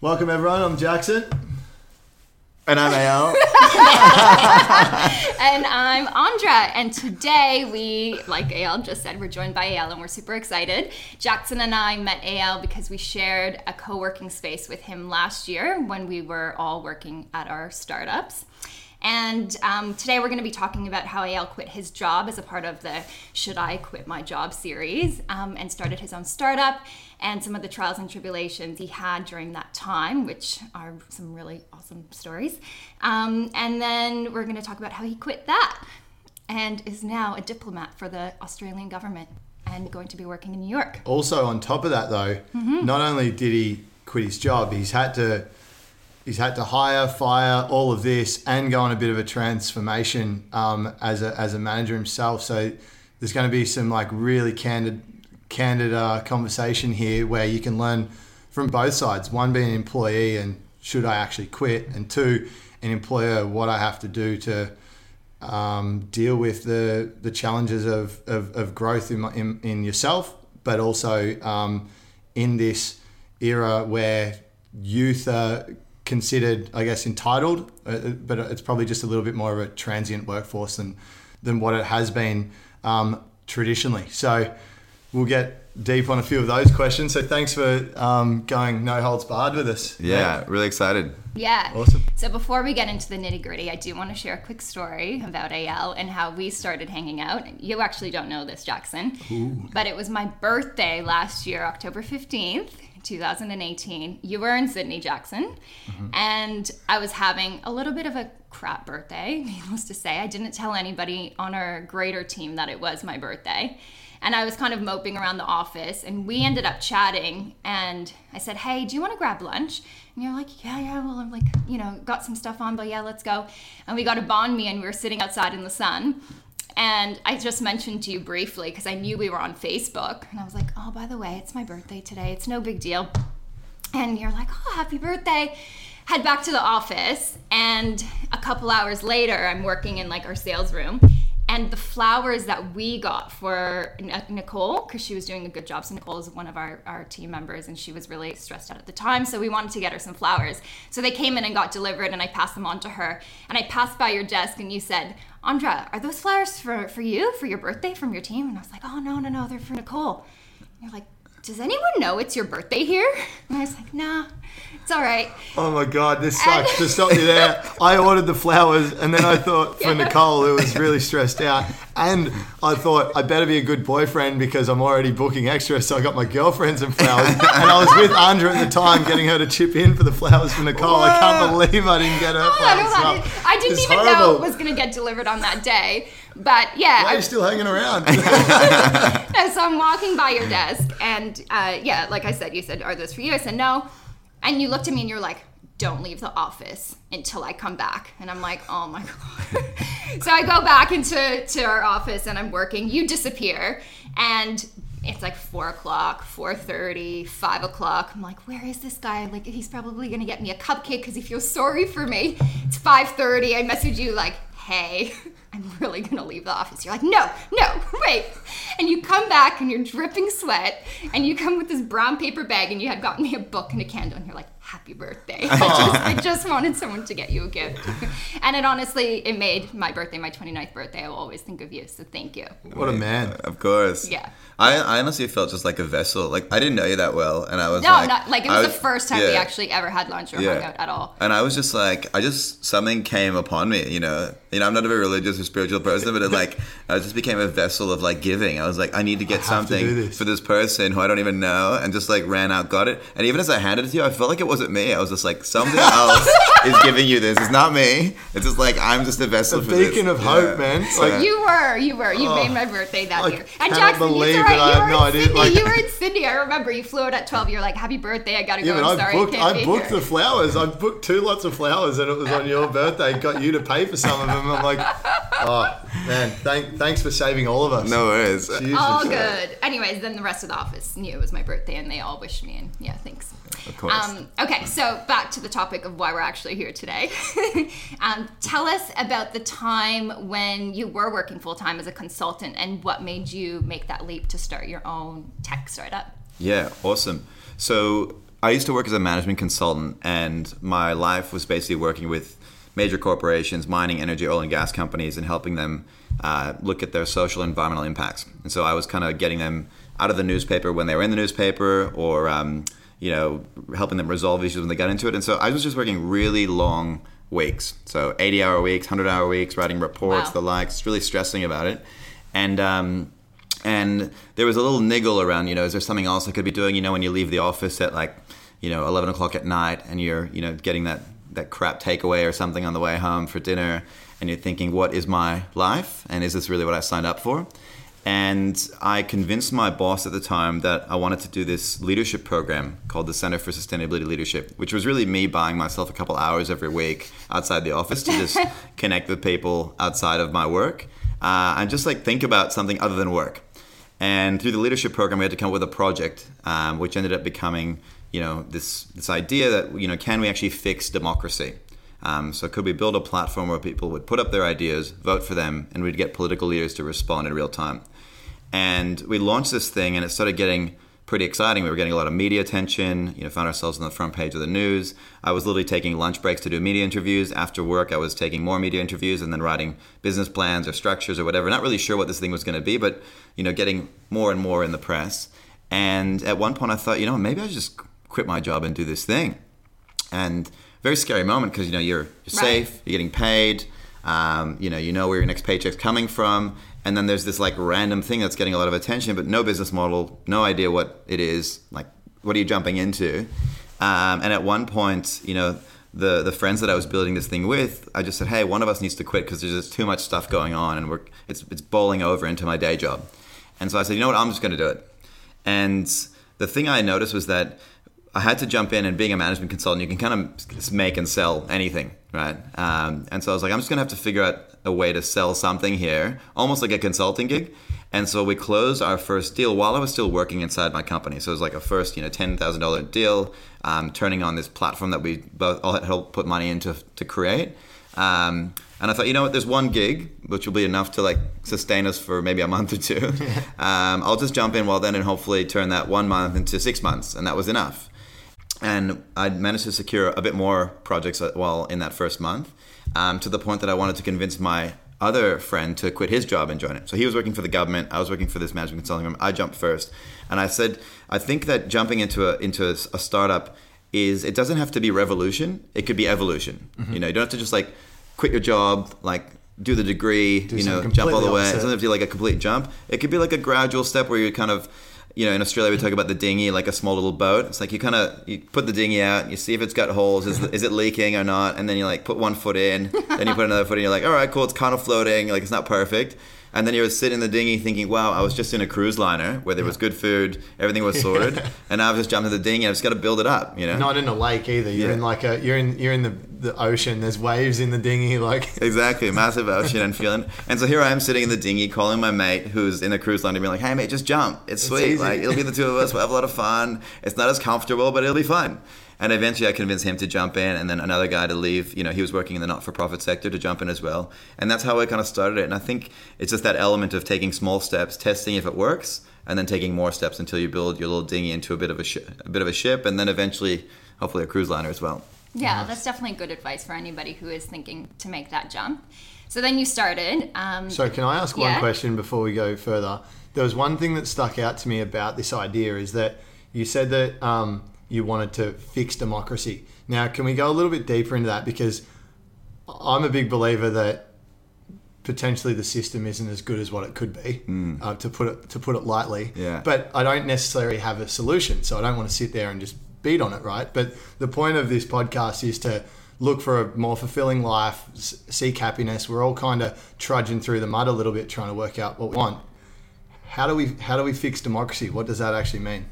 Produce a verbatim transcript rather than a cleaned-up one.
Welcome everyone, I'm Jackson. And I'm Eyal. And I'm Andra. And today we, like Eyal just said, we're joined by Eyal and we're super excited. Jackson and I met Eyal because we shared a co-working space with him last year when we were all working at our startups. And um, today we're going to be talking about how Eyal quit his job as a part of the Should I Quit My Job series um, and started his own startup, and some of the trials and tribulations he had during that time, which are some really awesome stories. Um, and then we're going to talk about how he quit that and is now a diplomat for the Australian government and going to be working in New York. Also on top of that though, mm-hmm. not only did he quit his job, he's had to He's had to hire, fire, all of this, and go on a bit of a transformation um, as a as a manager himself. So there's going to be some like really candid, candid uh, conversation here where you can learn from both sides. One being an employee and should I actually quit, and two, an employer, what I have to do to um, deal with the the challenges of of, of growth in, my, in in yourself, but also um, in this era where youth are considered, I guess, entitled, uh, but it's probably just a little bit more of a transient workforce than than what it has been um, traditionally. So we'll get deep on a few of those questions. So thanks for um, going no holds barred with us. Yeah, mate. Really excited. Yeah. Awesome. So before we get into the nitty gritty, I do want to share a quick story about Eyal and how we started hanging out. You actually don't know this, Jackson, Ooh. But it was my birthday last year, October fifteenth. two thousand eighteen. You were in Sydney, Jackson, mm-hmm. and I was having a little bit of a crap birthday, needless to say. I didn't tell anybody on our greater team that it was my birthday, and I was kind of moping around the office, and we ended up chatting, and I said, hey, do you want to grab lunch? And you're like, yeah, yeah, well, I'm like, you know, got some stuff on, but yeah, let's go. And we got a banh mi, and we were sitting outside in the sun. And I just mentioned to you briefly because I knew we were on Facebook, and I was like, oh, by the way, it's my birthday today. It's no big deal. And you're like, oh, happy birthday. Head back to the office, and a couple hours later, I'm working in like our sales room, and the flowers that we got for Nicole, because she was doing a good job. So Nicole is one of our, our team members, and she was really stressed out at the time. So we wanted to get her some flowers. So they came in and got delivered, and I passed them on to her. And I passed by your desk, and you said, Andra, are those flowers for, for you, for your birthday from your team? And I was like, oh, no, no, no, they're for Nicole. And you're like, does anyone know it's your birthday here? And I was like, nah, it's all right. Oh my God, this sucks. And to stop you there, I ordered the flowers, and then I thought for yeah. Nicole, who was really stressed out, and I thought I better be a good boyfriend because I'm already booking extra, so I got my girlfriend some flowers, and I was with Andra at the time getting her to chip in for the flowers for Nicole. Whoa. I can't believe I didn't get her oh, flowers. I, know I didn't it's even horrible. know it was going to get delivered on that day. But yeah. Why are you still hanging around? No, so I'm walking by your desk, and uh, yeah, like I said, you said, are those for you? I said, no. And you looked at me and you're like, don't leave the office until I come back. And I'm like, oh my God. So I go back into to our office and I'm working. You disappear. And it's like four o'clock, four thirty, five o'clock. I'm like, where is this guy? Like, he's probably going to get me a cupcake because he feels sorry for me. It's five thirty. I message you like, hey, I'm really going to leave the office. You're like, no, no, wait. And you come back and you're dripping sweat, and you come with this brown paper bag, and you had gotten me a book and a candle, and you're like, happy birthday. I just, I just wanted someone to get you a gift. And it honestly, it made my birthday, my twenty-ninth birthday. I will always think of you, so thank you. What a man. Of course. Yeah. I, I honestly felt just like a vessel. Like, I didn't know you that well, and I was no, like... No, not, like, it was, was the first time yeah. we actually ever had lunch or yeah. hung out at all. And I was just like, I just, something came upon me, you know. You know, I'm not a very religious or spiritual person, but it like, I just became a vessel of like giving. I was like, I need to get I something to this. for this person who I don't even know, and just like ran out, got it. And even as I handed it to you, I felt like it wasn't me. I was just like, something else is giving you this. It's not me. It's just like, I'm just a vessel a for this. beacon of yeah. hope, man. Like, you were, you were. You oh, made my birthday that I year. And cannot Jackson, believe you're right. that I You have were no in idea. Sydney. Like, you were in Sydney. I remember you flew out at twelve. You're like, happy birthday. I got to yeah, go. but I'm I sorry. booked, I can't I be booked here. the flowers. I booked two lots of flowers, and it was on your birthday. Got you to pay for some of them. I'm like, oh, man, thank, thanks for saving all of us. No worries. Jesus. All good. Anyways, then the rest of the office knew it was my birthday, and they all wished me, and yeah, thanks. Of course. Um, okay, so back to the topic of why we're actually here today. um, tell us about the time when you were working full-time as a consultant, and what made you make that leap to start your own tech startup. Yeah, awesome. So I used to work as a management consultant, and my life was basically working with major corporations, mining, energy, oil and gas companies, and helping them uh, look at their social and environmental impacts. And so I was kind of getting them out of the newspaper when they were in the newspaper, or um, you know, helping them resolve issues when they got into it. And so I was just working really long weeks, so eighty hour weeks, one hundred hour weeks, writing reports, Wow. the likes, really stressing about it. And um, and there was a little niggle around, you know, is there something else I could be doing? You know, when you leave the office at like, you know, eleven o'clock at night, and you're, you know, getting that, that crap takeaway or something on the way home for dinner, and you're thinking, what is my life? And is this really what I signed up for? And I convinced my boss at the time that I wanted to do this leadership program called the Center for Sustainability Leadership, which was really me buying myself a couple hours every week outside the office to just connect with people outside of my work, uh, and just like think about something other than work. And through the leadership program, we had to come up with a project, um, which ended up becoming, you know, this this idea that, you know, can we actually fix democracy? Um, so could we build a platform where people would put up their ideas, vote for them, and we'd get political leaders to respond in real time? And we launched this thing, and it started getting pretty exciting. We were getting a lot of media attention, you know, found ourselves on the front page of the news. I was literally taking lunch breaks to do media interviews. After work, I was taking more media interviews and then writing business plans or structures or whatever. Not really sure what this thing was going to be, but, you know, getting more and more in the press. And at one point I thought, you know, maybe I should just quit my job and do this thing. And very scary moment, because, you know, you're, you're Right. safe, you're getting paid, um, you know, you know where your next paycheck's coming from. And then there's this like random thing that's getting a lot of attention, but no business model, no idea what it is. Like, what are you jumping into? Um, and at one point, you know, the the friends that I was building this thing with, I just said, hey, one of us needs to quit because there's just too much stuff going on, and we're it's it's bowling over into my day job. And so I said, you know what, I'm just going to do it. And the thing I noticed was that I had to jump in, and being a management consultant, you can kind of make and sell anything, right? Um, and so I was like, I'm just going to have to figure out a way to sell something here, almost like a consulting gig. And so we closed our first deal while I was still working inside my company. So it was like a first, you know, ten thousand dollars deal, um, turning on this platform that we both all had helped put money into to create. Um, and I thought, you know what, there's one gig, which will be enough to like sustain us for maybe a month or two. um, I'll just jump in while then and hopefully turn that one month into six months. And that was enough. And I managed to secure a bit more projects while in that first month, um, to the point that I wanted to convince my other friend to quit his job and join it. So he was working for the government. I was working for this management consulting firm. I jumped first. And I said, I think that jumping into a into a, a startup is, it doesn't have to be revolution. It could be evolution. Mm-hmm. You know, you don't have to just like quit your job, like do the degree, Do you know, something jump all the completely way. It opposite. doesn't have to be like a complete jump. It could be like a gradual step where you kind of, you know, in Australia we talk about the dinghy, like a small little boat. It's like you kind of you put the dinghy out, you see if it's got holes, is, is it leaking or not, and then you like put one foot in, then you put another foot in, you're like, all right, cool, it's kind of floating, like it's not perfect. And then you would sit in the dinghy thinking, wow, I was just in a cruise liner where there was good food, everything was sorted, and now I've just jumped in the dinghy, I've just got to build it up, you know? Not in a lake either. You're Yeah. in like a you're in you're in the, the ocean. There's waves in the dinghy. Like Exactly, massive ocean and feeling. And so here I am sitting in the dinghy, calling my mate who's in the cruise line, and being like, "Hey mate, just jump. It's sweet. easy." Like it'll be the two of us. We'll have a lot of fun. It's not as comfortable, but it'll be fun." And eventually, I convinced him to jump in, and then another guy to leave. You know, he was working in the not-for-profit sector, to jump in as well. And that's how I kind of started it. And I think it's just that element of taking small steps, testing if it works, and then taking more steps until you build your little dinghy into a bit of a, sh- a bit of a ship, and then eventually, hopefully, a cruise liner as well. Yeah, that's definitely good advice for anybody who is thinking to make that jump. So then you started. Um, So can I ask Yeah. one question before we go further? There was one thing that stuck out to me about this idea, is that you said that um, you wanted to fix democracy. Now, can we go a little bit deeper into that? Because I'm a big believer that potentially the system isn't as good as what it could be, uh, to put it to put it lightly. Yeah. But I don't necessarily have a solution, so I don't want to sit there and just beat on it, right? But the point of this podcast is to look for a more fulfilling life, s- seek happiness. We're all kind of trudging through the mud a little bit, trying to work out what we want. How do we how do we fix democracy? What does that actually mean?